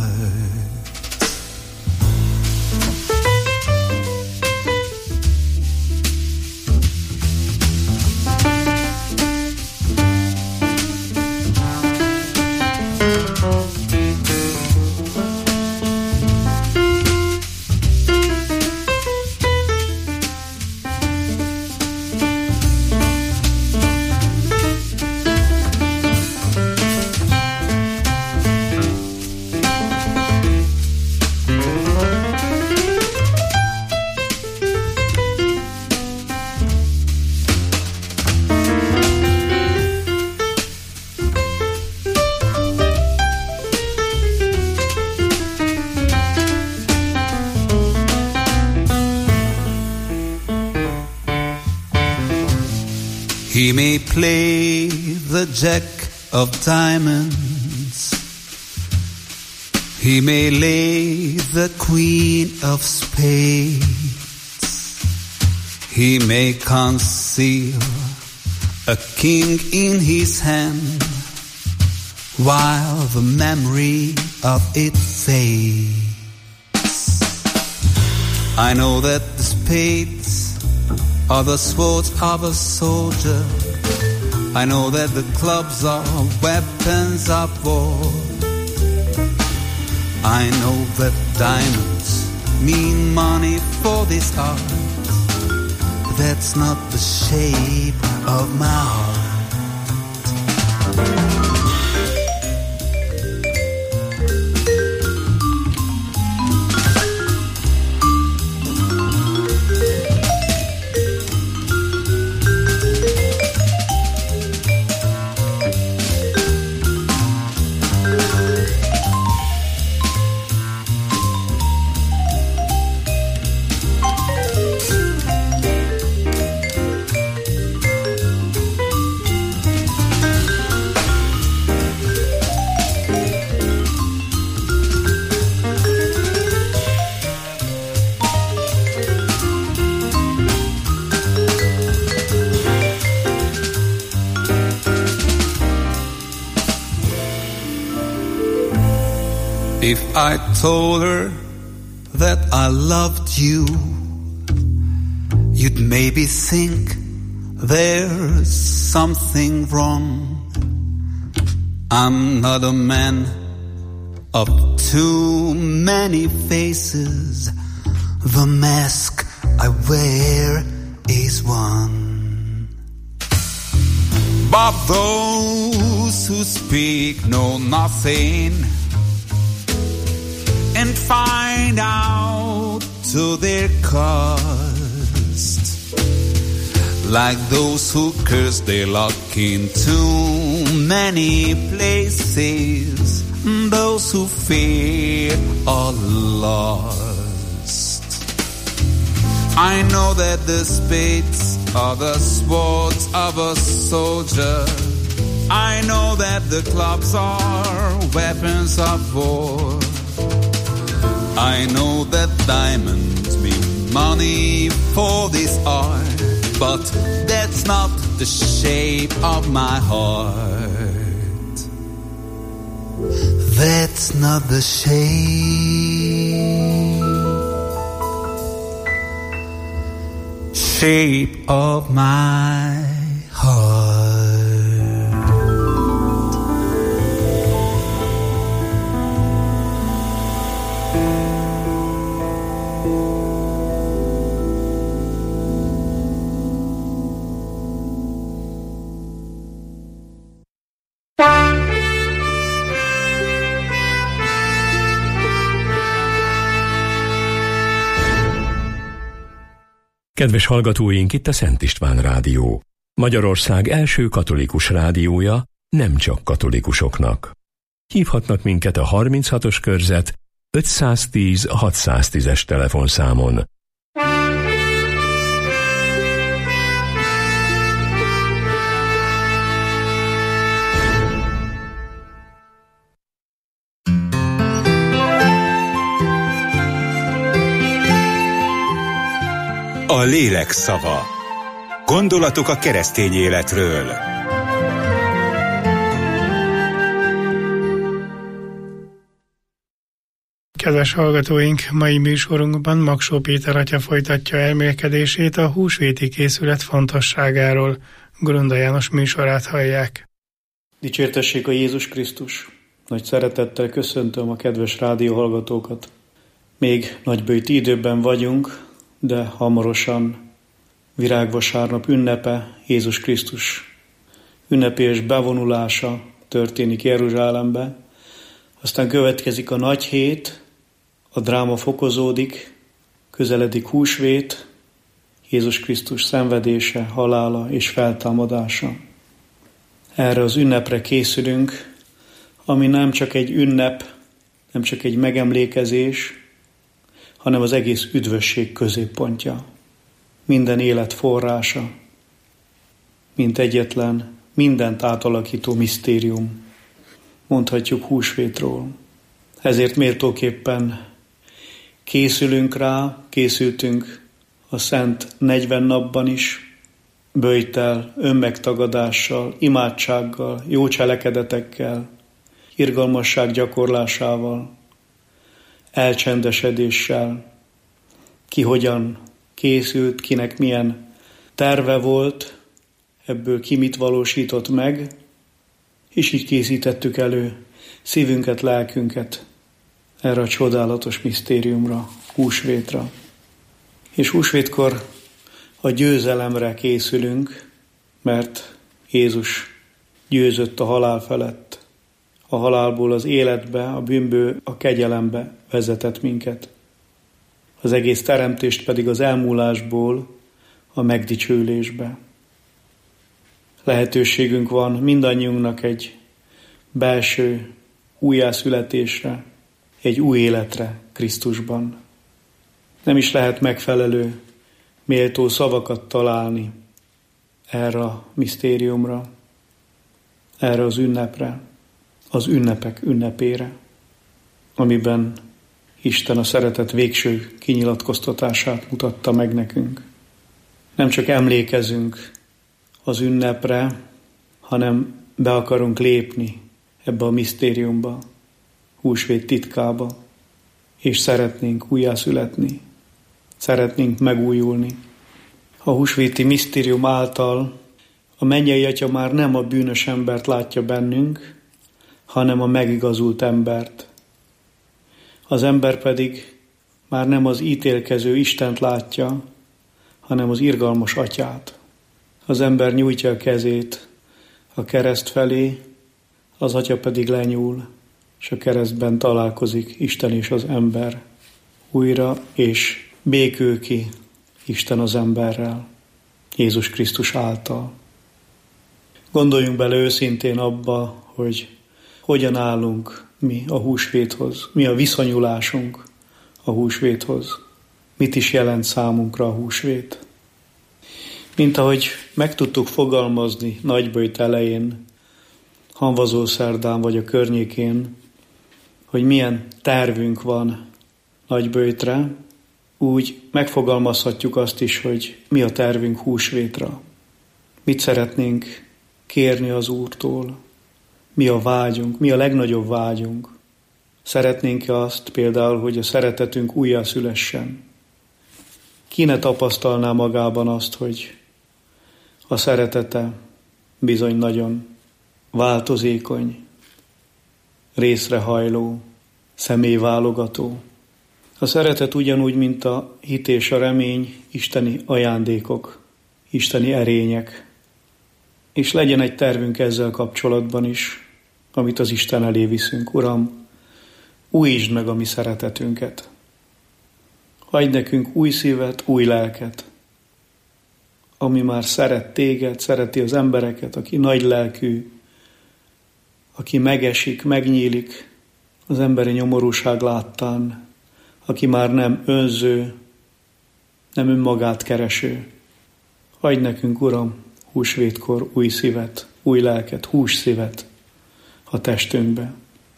He may play the jack of diamonds, he may lay the queen of spades, he may conceal a king in his hand while the memory of it fades. I know that the spades are the swords of a soldier, I know that the clubs are weapons of war. I know that diamonds mean money for this art, but that's not the shape of my heart. If I told her that I loved you, you'd maybe think there's something wrong. I'm not a man of too many faces. The mask I wear is one. But those who speak know nothing and find out to their cost, like those who curse their luck in too many places, those who fear are lost. I know that the spades are the swords of a soldier. I know that the clubs are weapons of war. I know that diamonds mean money for this art, but that's not the shape of my heart. That's not the shape of my heart. Kedves hallgatóink, itt a Szent István Rádió. Magyarország első katolikus rádiója, nem csak katolikusoknak. Hívhatnak minket a 36-os körzet 510 610-es telefonszámon. A lélek szava. Gondolatok a keresztény életről. Kedves hallgatóink, mai műsorunkban Magsó Péter atya folytatja elmélkedését a húsvéti készület fontosságáról. Grunda János műsorát hallják. Dicsértessék a Jézus Krisztus! Nagy szeretettel köszöntöm a kedves rádióhallgatókat. Még nagybőjti időben vagyunk, de hamarosan Virágvasárnap ünnepe, Jézus Krisztus ünnepélyes bevonulása történik Jeruzsálembe. Aztán következik a nagy hét, a dráma fokozódik, közeledik húsvét, Jézus Krisztus szenvedése, halála és feltámadása. Erre az ünnepre készülünk, ami nem csak egy ünnep, nem csak egy megemlékezés, hanem az egész üdvösség középpontja. Minden élet forrása, mint egyetlen, mindent átalakító misztérium, mondhatjuk húsvétról. Ezért méltóképpen készülünk rá, készültünk a Szent 40 napban is, böjttel, önmegtagadással, imádsággal, jó cselekedetekkel, irgalmasság gyakorlásával, elcsendesedéssel, ki hogyan készült, kinek milyen terve volt, ebből ki mit valósított meg, és így készítettük elő szívünket, lelkünket erre a csodálatos misztériumra, húsvétra. És húsvétkor a győzelemre készülünk, mert Jézus győzött a halál felett. A halálból az életbe, a bűnből a kegyelembe vezetett minket. Az egész teremtést pedig az elmúlásból a megdicsőlésbe. Lehetőségünk van mindannyiunknak egy belső újjászületésre, egy új életre Krisztusban. Nem is lehet megfelelő, méltó szavakat találni erre a misztériumra, erre az ünnepre, az ünnepek ünnepére, amiben Isten a szeretet végső kinyilatkoztatását mutatta meg nekünk. Nem csak emlékezünk az ünnepre, hanem be akarunk lépni ebbe a misztériumba, húsvét titkába, és szeretnénk újjászületni, szeretnénk megújulni. A húsvéti misztérium által a mennyei Atya már nem a bűnös embert látja bennünk, hanem a megigazult embert. Az ember pedig már nem az ítélkező Istent látja, hanem az irgalmas Atyát. Az ember nyújtja a kezét a kereszt felé, az Atya pedig lenyúl, és a keresztben találkozik Isten és az ember újra, és békül ki Isten az emberrel, Jézus Krisztus által. Gondoljunk bele őszintén abba, hogy hogyan állunk mi a húsvéthoz, mi a viszonyulásunk a húsvéthoz, mit is jelent számunkra a húsvét. Mint ahogy meg tudtuk fogalmazni Nagyböjt elején, Hamvazószerdán vagy a környékén, hogy milyen tervünk van Nagyböjtre, úgy megfogalmazhatjuk azt is, hogy mi a tervünk húsvétra. Mit szeretnénk kérni az Úrtól, mi a vágyunk, mi a legnagyobb vágyunk. Szeretnénk-e azt például, hogy a szeretetünk újjászülessen? Ki ne tapasztalná magában azt, hogy a szeretete bizony nagyon változékony, részrehajló, személyválogató. A szeretet ugyanúgy, mint a hit és a remény, isteni ajándékok, isteni erények. És legyen egy tervünk ezzel kapcsolatban is, amit az Isten elé viszünk. Uram, újítsd meg a mi szeretetünket. Adj nekünk új szívet, új lelket, ami már szeret téged, szereti az embereket, aki nagy lelkű, aki megesik, megnyílik az emberi nyomorúság láttán, aki már nem önző, nem önmagát kereső. Adj nekünk, Uram, húsvétkor új szívet, új lelket, hússzívet a testünkbe,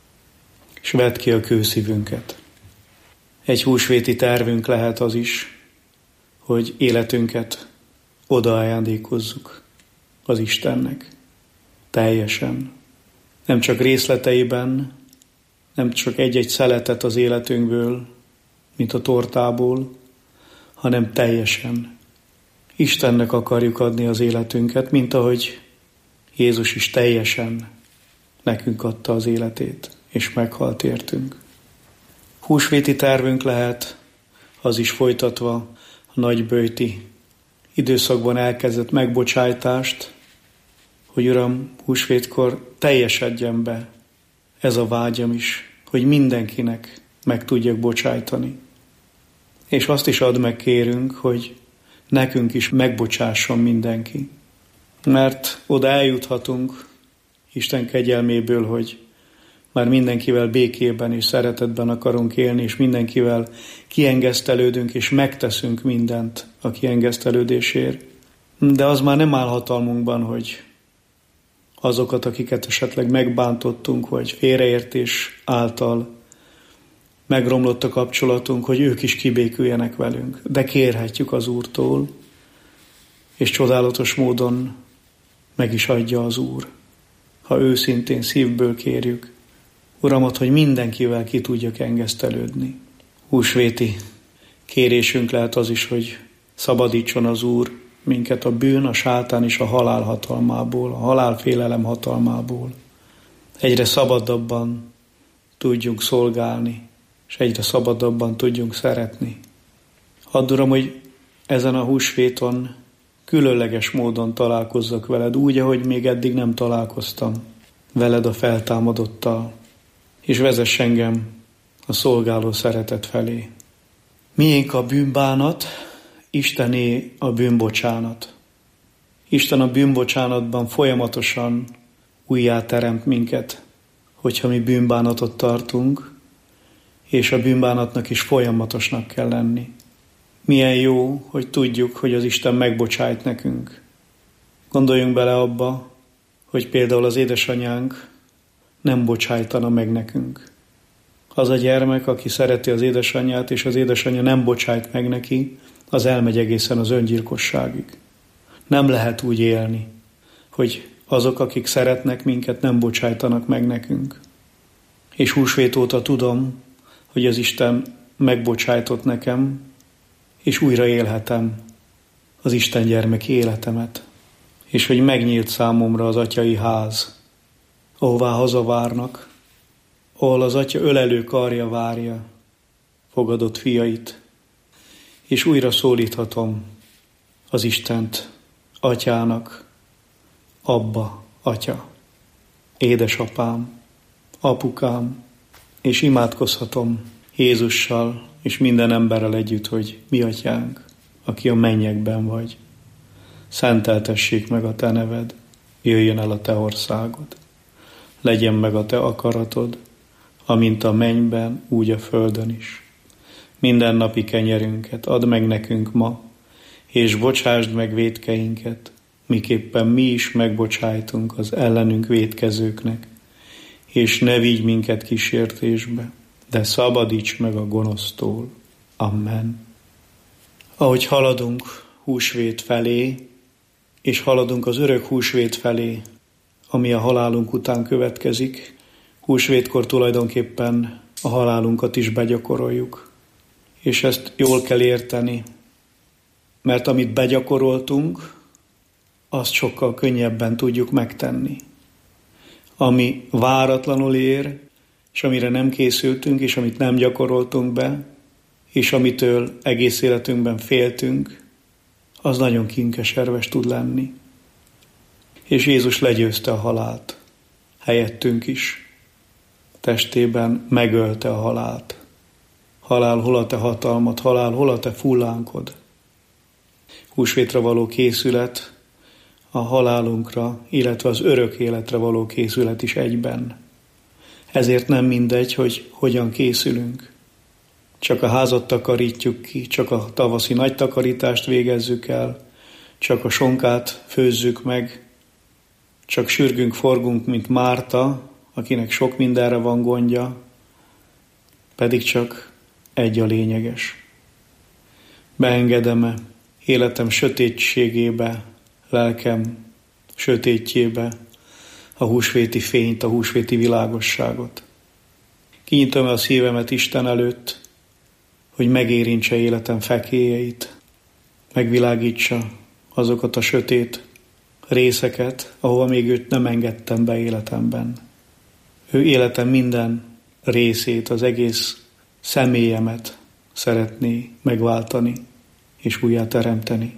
és vedd ki a kőszívünket. Egy húsvéti tervünk lehet az is, hogy életünket oda ajándékozzuk az Istennek. Teljesen. Nem csak részleteiben, nem csak egy-egy szeletet az életünkből, mint a tortából, hanem teljesen. Istennek akarjuk adni az életünket, mint ahogy Jézus is teljesen nekünk adta az életét, és meghalt értünk. Húsvéti tervünk lehet az is folytatva a nagyböjti időszakban elkezdett megbocsájtást, hogy Uram, húsvétkor teljesedjen be ez a vágyam is, hogy mindenkinek meg tudjak bocsájtani. És azt is add meg, kérünk, hogy nekünk is megbocsásson mindenki. Mert oda eljuthatunk Isten kegyelméből, hogy már mindenkivel békében és szeretetben akarunk élni, és mindenkivel kiengesztelődünk, és megteszünk mindent a kiengesztelődésért. De az már nem áll hatalmunkban, hogy azokat, akiket esetleg megbántottunk, vagy félreértés által megromlott a kapcsolatunk, hogy ők is kibéküljenek velünk. De kérhetjük az Úrtól, és csodálatos módon meg is adja az Úr, ha őszintén szívből kérjük Uramat, hogy mindenkivel ki tudjak engesztelődni. Húsvéti kérésünk lehet az is, hogy szabadítson az Úr minket a bűn, a sátán és a halál hatalmából, a halálfélelem hatalmából. Egyre szabadabban tudjunk szolgálni, és egyre szabadabban tudjunk szeretni. Add, Uram, hogy ezen a húsvéton különleges módon találkozzak veled, úgy, ahogy még eddig nem találkoztam veled a feltámadottal, és vezess engem a szolgáló szeretet felé. Miénk a bűnbánat, Istené a bűnbocsánat. Isten a bűnbocsánatban folyamatosan újjáteremt minket, hogyha mi bűnbánatot tartunk, és a bűnbánatnak is folyamatosnak kell lenni. Milyen jó, hogy tudjuk, hogy az Isten megbocsájt nekünk. Gondoljunk bele abba, hogy például az édesanyánk nem bocsájtana meg nekünk. Az a gyermek, aki szereti az édesanyját, és az édesanyja nem bocsájt meg neki, az elmegy egészen az öngyilkosságig. Nem lehet úgy élni, hogy azok, akik szeretnek minket, nem bocsájtanak meg nekünk. És húsvét óta tudom, hogy az Isten megbocsájtott nekem, és újra élhetem az Isten gyermeki életemet. És hogy megnyílt számomra az atyai ház, ahová hazavárnak, ahol az atya ölelő karja várja fogadott fiait, és újra szólíthatom az Istent atyának, Abba, atya, édesapám, apukám, és imádkozhatom Jézussal és minden emberrel együtt, hogy mi atyánk, aki a mennyekben vagy. Szenteltessék meg a te neved, jöjjön el a te országod. Legyen meg a te akaratod, amint a mennyben, úgy a földön is. Minden napi kenyerünket add meg nekünk ma, és bocsásd meg vétkeinket, miképpen mi is megbocsájtunk az ellenünk vétkezőknek, és ne vigy minket kísértésbe, de szabadíts meg a gonosztól. Amen. Ahogy haladunk húsvét felé, és haladunk az örök húsvét felé, ami a halálunk után következik, húsvétkor tulajdonképpen a halálunkat is begyakoroljuk. És ezt jól kell érteni, mert amit begyakoroltunk, azt sokkal könnyebben tudjuk megtenni. Ami váratlanul ér, és amire nem készültünk, és amit nem gyakoroltunk be, és amitől egész életünkben féltünk, az nagyon kinkeserves tud lenni. És Jézus legyőzte a halált, helyettünk is. Testében megölte a halált. Halál, hol a te hatalmad, halál, hol a te fullánkod. Húsvétre való készület, a halálunkra, illetve az örök életre való készület is egyben. Ezért nem mindegy, hogy hogyan készülünk. Csak a házat takarítjuk ki, csak a tavaszi nagy takarítást végezzük el, csak a sonkát főzzük meg, csak sürgünk, forgunk, mint Márta, akinek sok mindenre van gondja, pedig csak egy a lényeges. Beengedem-e életem sötétségébe, lelkem sötétjébe a húsvéti fényt, a húsvéti világosságot? Kinyitom a szívemet Isten előtt, hogy megérintse életem fekélyeit, megvilágítsa azokat a sötét részeket, ahova még őt nem engedtem be életemben. Ő életem minden részét, az egész személyemet szeretné megváltani és újjáteremteni.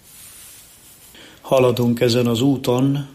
Haladunk ezen az úton,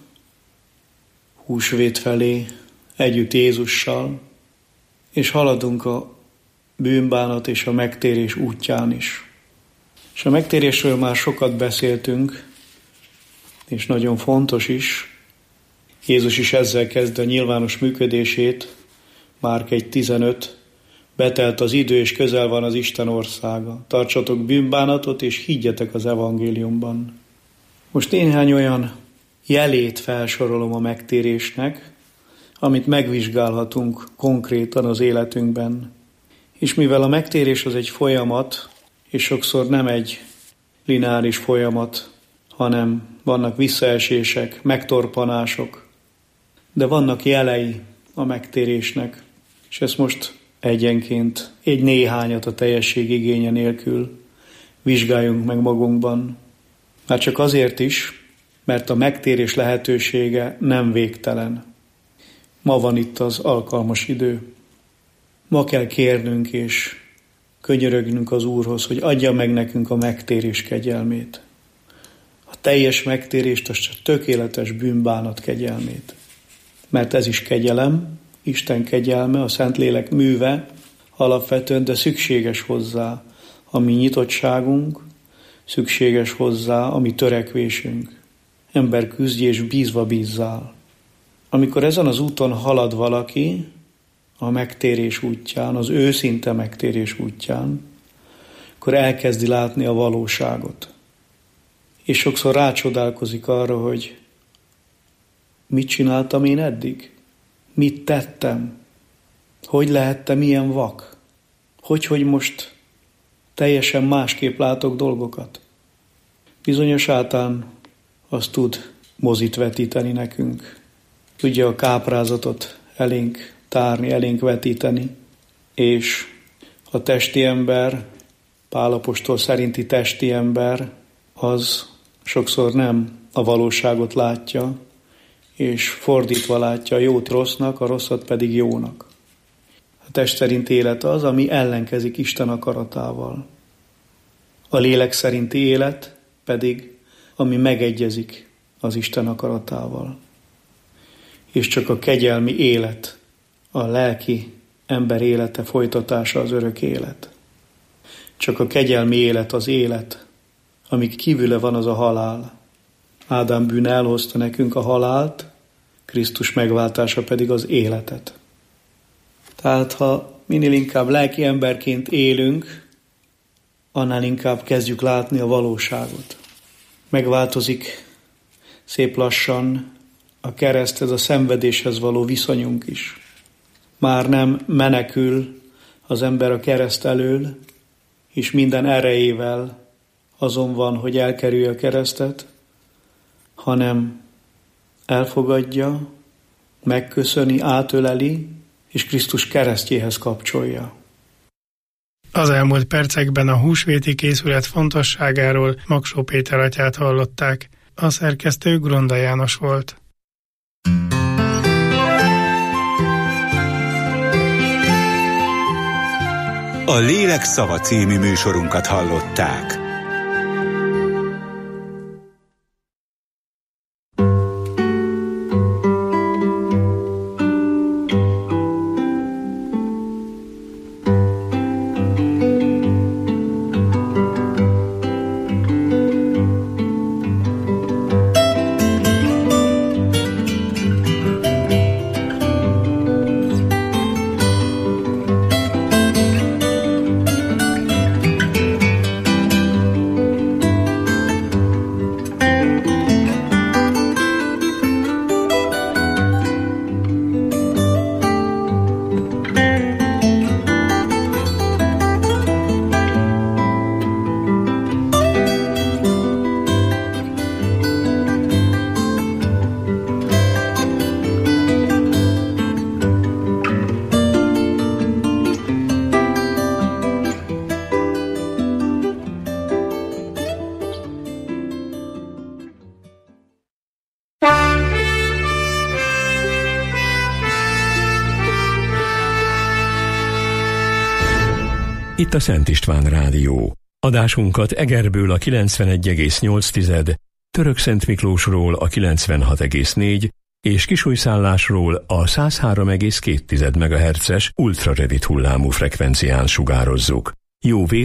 húsvét felé, együtt Jézussal, és haladunk a bűnbánat és a megtérés útján is. És a megtérésről már sokat beszéltünk, és nagyon fontos is. Jézus is ezzel kezd a nyilvános működését, Márk 1.15, betelt az idő, és közel van az Isten országa. Tartsatok bűnbánatot, és higgyetek az evangéliumban. Most néhány olyan jelét felsorolom a megtérésnek, amit megvizsgálhatunk konkrétan az életünkben. És mivel a megtérés az egy folyamat, és sokszor nem egy lineáris folyamat, hanem vannak visszaesések, megtorpanások, de vannak jelei a megtérésnek, és ezt most egyenként, egy néhányat a teljesség igénye nélkül vizsgáljunk meg magunkban. Már csak azért is, mert a megtérés lehetősége nem végtelen. Ma van itt az alkalmas idő. Ma kell kérnünk és könyörögnünk az Úrhoz, hogy adja meg nekünk a megtérés kegyelmét. A a teljes megtérést, a tökéletes bűnbánat kegyelmét. Mert ez is kegyelem, Isten kegyelme, a Szentlélek műve alapvetően, de szükséges hozzá a mi nyitottságunk, szükséges hozzá a mi törekvésünk. Ember küzdj és bízva bízzál. Amikor ezen az úton halad valaki, a megtérés útján, az őszinte megtérés útján, akkor elkezdi látni a valóságot. És sokszor rácsodálkozik arra, hogy mit csináltam én eddig? Mit tettem? Hogy lehettem ilyen vak? Hogy most teljesen másképp látok dolgokat? Bizony a sátán az tud mozit vetíteni nekünk. Tudja a káprázatot elénk tárni, elénk vetíteni, és a testi ember, Pál apostol szerinti testi ember, az sokszor nem a valóságot látja, és fordítva látja a jót rossznak, a rosszat pedig jónak. A test szerinti élet az, ami ellenkezik Isten akaratával. A lélek szerinti élet pedig, ami megegyezik az Isten akaratával. És csak a kegyelmi élet, a lelki ember élete folytatása az örök élet. Csak a kegyelmi élet az élet, amíg kívüle van az a halál. Ádám bűne elhozta nekünk a halált, Krisztus megváltása pedig az életet. Tehát ha minél inkább lelki emberként élünk, annál inkább kezdjük látni a valóságot. Megváltozik szép lassan a kereszthez, a szenvedéshez való viszonyunk is. Már nem menekül az ember a kereszt elől, és minden erejével azon van, hogy elkerülje a keresztet, hanem elfogadja, megköszöni, átöleli, és Krisztus keresztjéhez kapcsolja. Az elmúlt percekben a húsvéti készület fontosságáról Magsó Péter atyát hallották. A szerkesztő Gronda János volt. A Lélek szava című műsorunkat hallották. Itt a Szent István Rádió. Adásunkat Egerből a 91,8, Törökszent Miklósról a 96,4 és Kisújszállásról a 103,2 MHz-es ultrarövid hullámú frekvencián sugározzuk. Jó